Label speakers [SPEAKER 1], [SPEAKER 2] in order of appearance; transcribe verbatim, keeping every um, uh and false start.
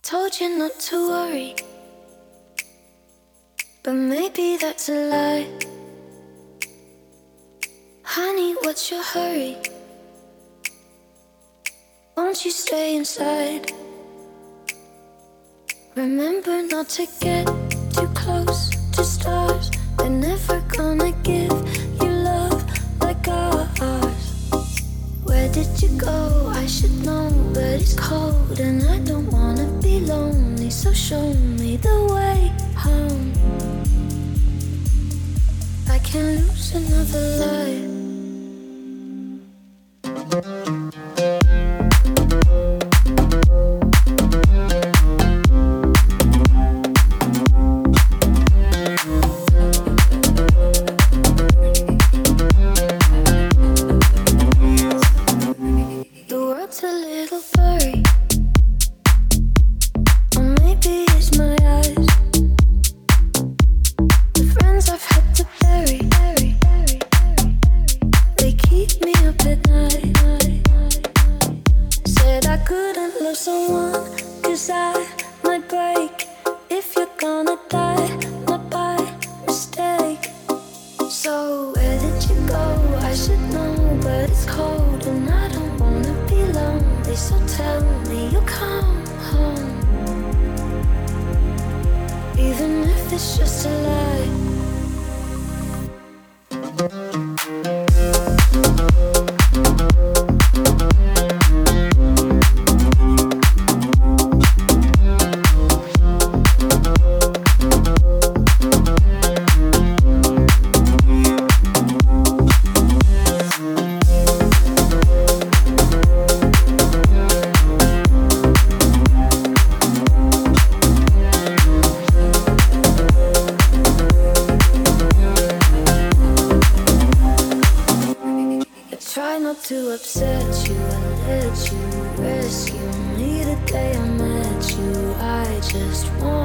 [SPEAKER 1] Told you not to worry, but maybe that's a lie. Honey, what's your hurry? Won't you stay inside? Remember not to get too close to stars. They're never gonna give you love like ours. Where did you go? I should know, but it's cold and I don't wanna be lonely. So show me the way home. I can't lose another life.
[SPEAKER 2] Just want